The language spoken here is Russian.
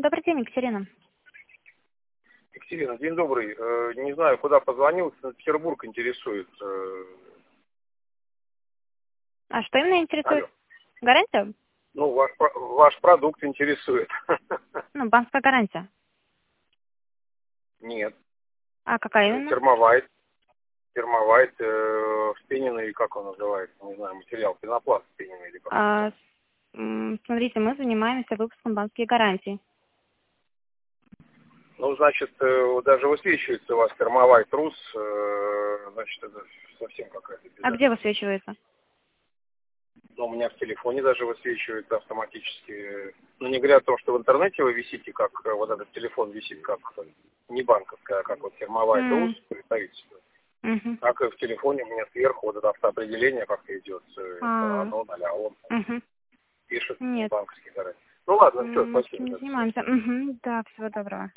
Добрый день, Екатерина. Екатерина, день добрый. Не знаю, куда позвонил, Санкт-Петербург интересует. А что именно интересует? Алло. Гарантия? Ну, ваш продукт интересует. Ну, банковская гарантия. Нет. А какая именно? Термовайт, вспененный, как он называется, не знаю, материал, пенопласт вспененный или как. Смотрите, мы занимаемся выпуском банковских гарантий. Ну, значит, даже высвечивается у вас термовайт рус, значит, это совсем какая-то беда. А где высвечивается? Ну, у меня в телефоне даже высвечивается автоматически. Ну, не говоря о том, что в интернете вы висите, как вот этот телефон висит, как не банковская, а как вот термовайт рус, представительство. Так и в телефоне у меня сверху вот это автоопределение как-то идет. Это оно, он пишет Нет. банковский гарантий. Ну ладно, все, Мы спасибо. этим не занимаемся. Да, всего доброго.